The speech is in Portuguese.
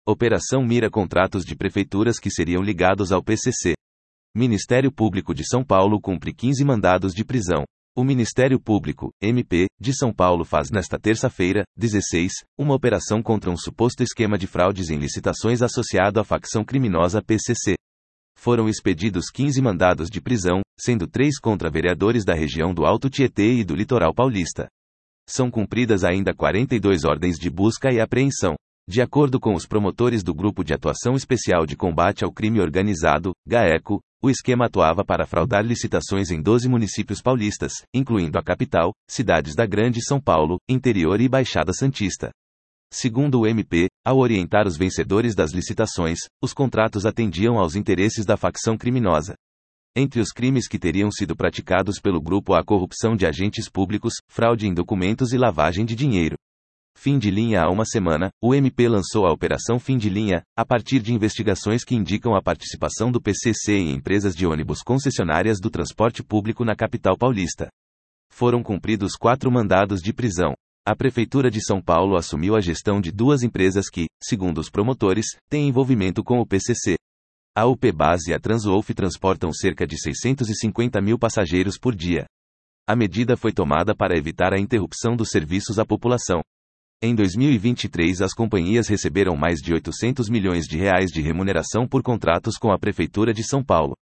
Operação mira contratos de prefeituras que seriam ligados ao PCC. Ministério Público de São Paulo cumpre 15 mandados de prisão. O Ministério Público, MP, de São Paulo faz nesta terça-feira, 16, uma operação contra um suposto esquema de fraudes em licitações associado à facção criminosa PCC. Foram expedidos 15 mandados de prisão, sendo 3 contra vereadores da região do Alto Tietê e do Litoral Paulista. São cumpridas ainda 42 ordens de busca e apreensão. De acordo com os promotores do Grupo de Atuação Especial de Combate ao Crime Organizado, GAECO, o esquema atuava para fraudar licitações em 12 municípios paulistas, incluindo a capital, cidades da Grande São Paulo, interior e Baixada Santista. Segundo o MP, ao orientar os vencedores das licitações, os contratos atendiam aos interesses da facção criminosa. Entre os crimes que teriam sido praticados pelo grupo há a corrupção de agentes públicos, fraude em documentos e lavagem de dinheiro. Fim de linha. Há uma semana, o MP lançou a Operação Fim de Linha, a partir de investigações que indicam a participação do PCC em empresas de ônibus concessionárias do transporte público na capital paulista. Foram cumpridos 4 mandados de prisão. A Prefeitura de São Paulo assumiu a gestão de 2 empresas que, segundo os promotores, têm envolvimento com o PCC. A UPBAS e a Transwolf transportam cerca de 650 mil passageiros por dia. A medida foi tomada para evitar a interrupção dos serviços à população. Em 2023, as companhias receberam mais de R$ 800 milhões de remuneração por contratos com a Prefeitura de São Paulo.